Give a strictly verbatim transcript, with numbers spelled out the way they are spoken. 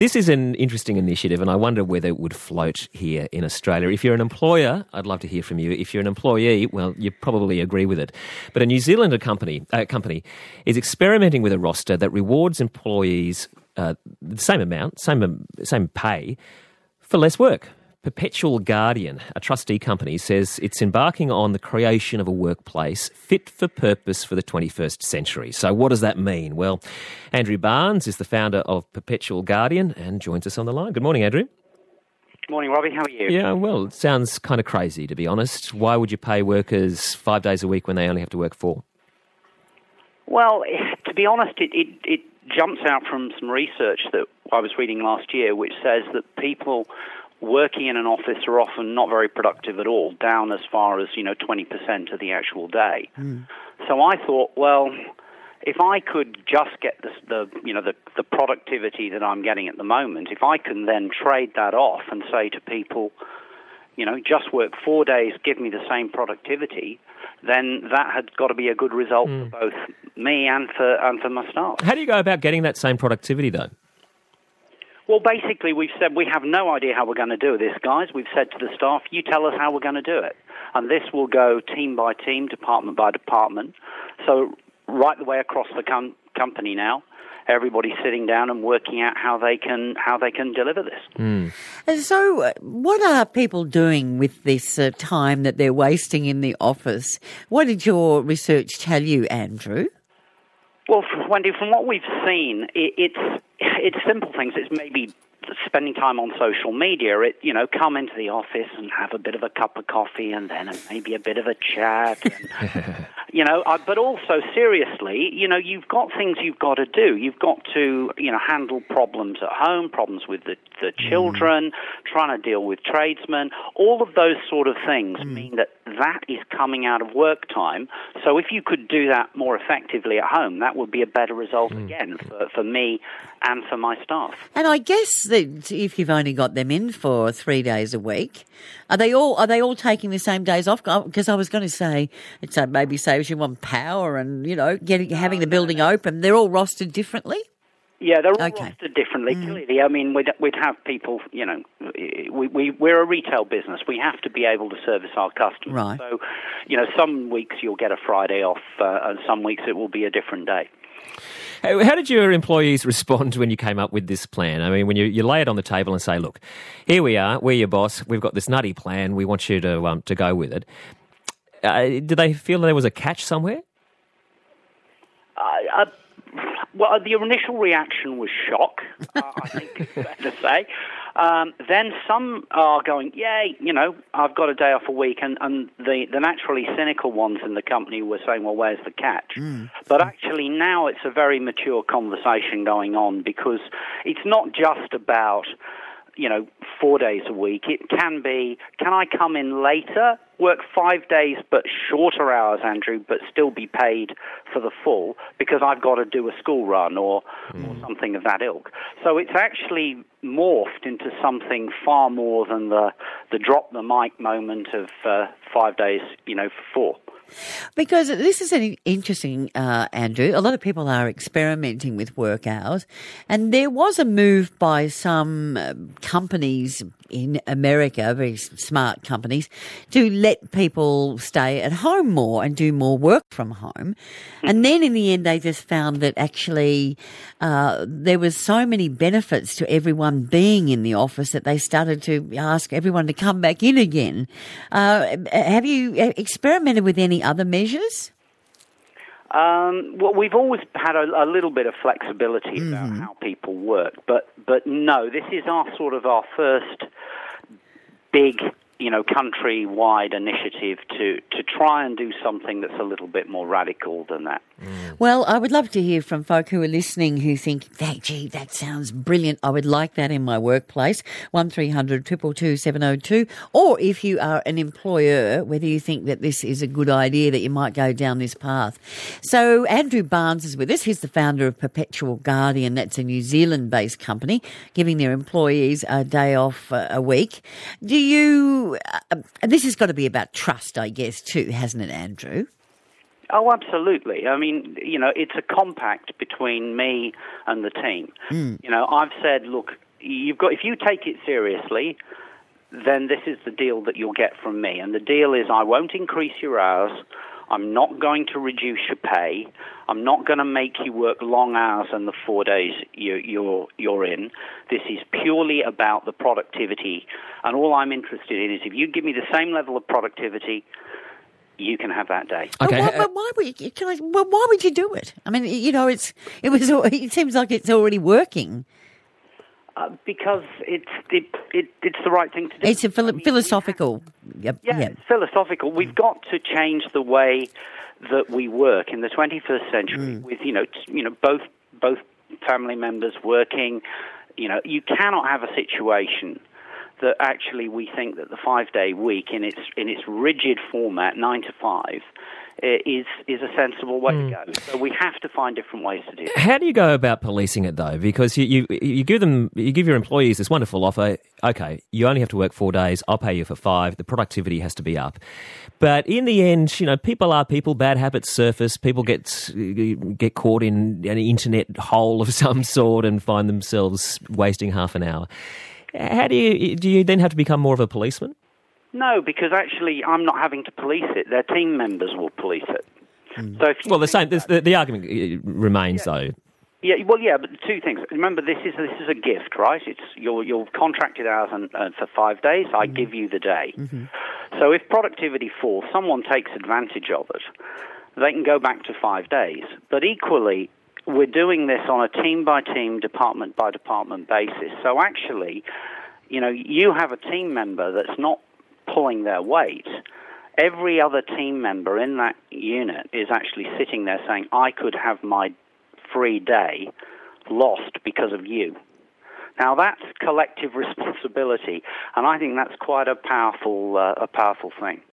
This is an interesting initiative, and I wonder whether it would float here in Australia. If you're an employer, I'd love to hear from you. If you're an employee, well, you probably agree with it. But a New Zealand company, uh, company is experimenting with a roster that rewards employees uh, the same amount, same same pay, for less work. Perpetual Guardian, a trustee company, says it's embarking on the creation of a workplace fit for purpose for the twenty-first century. So what does that mean? Well, Andrew Barnes is the founder of Perpetual Guardian and joins us on the line. Good morning, Andrew. Morning, Robbie. How are you? Yeah, well, it sounds kind of crazy, to be honest. Why would you pay workers five days a week when they only have to work four? Well, to be honest, it, it, it jumps out from some research that I was reading last year, which says that people working in an office are often not very productive at all, down as far as, you know, twenty percent of the actual day. Mm. So I thought, well, if I could just get this, the, you know, the, the productivity that I'm getting at the moment, if I can then trade that off and say to people, you know, just work four days, give me the same productivity, then that had got to be a good result mm. for both me and for, and for my staff. How do you go about getting that same productivity, though? Well, basically, we've said we have no idea how we're going to do this, guys. We've said to the staff, you tell us how we're going to do it. And this will go team by team, department by department. So right the way across the com- company now, everybody's sitting down and working out how they can how they can deliver this. Mm. And so uh, what are people doing with this uh, time that they're wasting in the office? What did your research tell you, Andrew? Well, Wendy, from what we've seen, it, it's it's simple things. It's maybe spending time on social media. It, you know, come into the office and have a bit of a cup of coffee and then maybe a bit of a chat. And, you know, uh, but also seriously, you know, you've got things you've got to do. You've got to, you know, handle problems at home, problems with the, the children, mm. trying to deal with tradesmen. All of those sort of things mm. mean that that is coming out of work time. So if you could do that more effectively at home, that would be a better result mm. again for, for me and for my staff. And I guess that if you've only got them in for three days a week, are they all are they all taking the same days off? Because I was going to say it maybe saves you on power and, you know, getting no, having the building no, no. open. They're all rostered differently? Yeah, they're all okay. rostered differently, mm. clearly. I mean, we'd, we'd have people, you know, we, we, we're a retail business. We have to be able to service our customers. Right. So, you know, some weeks you'll get a Friday off uh, and some weeks it will be a different day. How did your employees respond when you came up with this plan? I mean, when you, you lay it on the table and say, look, here we are, we're your boss, we've got this nutty plan, we want you to um, to go with it. Uh, did they feel there was a catch somewhere? Uh, uh, well, the initial reaction was shock, uh, I think it's fair to say. Um, then some are going, yay, you know, I've got a day off a week. And, and the, the naturally cynical ones in the company were saying, well, where's the catch? Mm. But actually now it's a very mature conversation going on because it's not just about, you know, four days a week. It can be, can I come in later, work five days but shorter hours, Andrew, but still be paid for the full because I've got to do a school run or, mm. or something of that ilk. So it's actually morphed into something far more than the, the drop the mic moment of uh, five days, you know, for four. Because this is an interesting, uh, Andrew. A lot of people are experimenting with work hours, and there was a move by some uh, companies in America, very smart companies, to let people stay at home more and do more work from home. And then in the end, they just found that actually uh, there was so many benefits to everyone being in the office that they started to ask everyone to come back in again. Uh, have you experimented with any other measures? Um, well, we've always had a, a little bit of flexibility mm-hmm. about how people work, but but no, this is our sort of our first big, you know, country-wide initiative to, to try and do something that's a little bit more radical than that. Mm. Well, I would love to hear from folk who are listening who think, hey, gee, that sounds brilliant. I would like that in my workplace. one three hundred two two two seven oh two. Or if you are an employer, whether you think that this is a good idea, that you might go down this path. So Andrew Barnes is with us. He's the founder of Perpetual Guardian. That's a New Zealand-based company, giving their employees a day off uh, a week. Do you... Uh, this has got to be about trust, I guess, too, hasn't it, Andrew? Oh, absolutely. I mean, you know, it's a compact between me and the team. Mm. You know, I've said, look, you've got, if you take it seriously, then this is the deal that you'll get from me. And the deal is I won't increase your hours. I'm not going to reduce your pay. I'm not going to make you work long hours in the four days you, you're you're in. This is purely about the productivity. And all I'm interested in is if you give me the same level of productivity, you can have that day. But Okay. why, but why would you, can I, well, why would you do it? I mean, you know, it's it was it seems like it's already working. Uh, because it's it, it it's the right thing to do. It's a philo- I mean, philosophical. Yep, Yeah, yep. it's philosophical. We've got to change the way that we work in the twenty-first century. Mm. With you know, t- you know, both both family members working. You know, you cannot have a situation that actually we think that the five-day week in its in its rigid format, nine to five, is is a sensible way Mm. to go. So we have to find different ways to do it. How do you go about policing it though? Because you, you you give them you give your employees this wonderful offer. Okay, you only have to work four days. I'll pay you for five. The productivity has to be up. But in the end, you know, people are people. Bad habits surface. People get get caught in an internet hole of some sort and find themselves wasting half an hour. How do you do? You then have to become more of a policeman? No, because actually I'm not having to police it. Their team members will police it. Mm. So if you Well, the think same. about- The, the argument uh, remains though. Yeah, well, yeah, but two things. Remember, this is this is a gift, right? It's your your contracted hours and, uh, for five days. I Mm-hmm. give you the day. Mm-hmm. So if productivity falls, someone takes advantage of it. They can go back to five days. But equally, we're doing this on a team by team, department by department basis. So actually, you know, you have a team member that's not pulling their weight. Every other team member in that unit is actually sitting there saying, "I could have my free day lost because of you." Now that's collective responsibility, and I think that's quite a powerful, uh, a powerful thing.